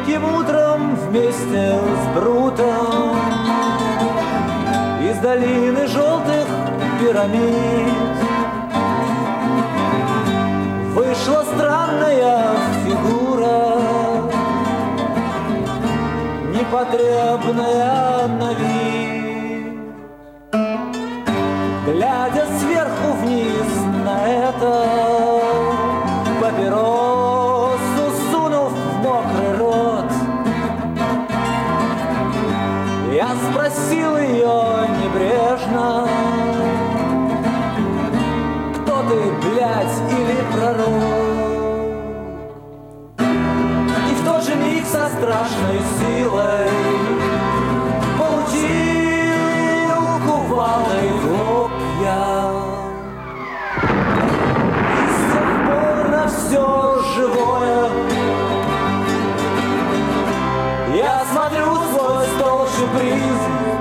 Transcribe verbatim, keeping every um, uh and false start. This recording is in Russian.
диким утром вместе с Брутом из долины желтых пирамид вышла странная фигура, непотребная на вид. Глядя сверху вниз на это, папиросу сунув в мокрый рот, я спросил ее небрежно: кто ты, блядь, или пророк? И в тот же миг со страшной силой получил кувалдой в лоб я. И с тех пор на все живое я смотрю сквозь толщу призм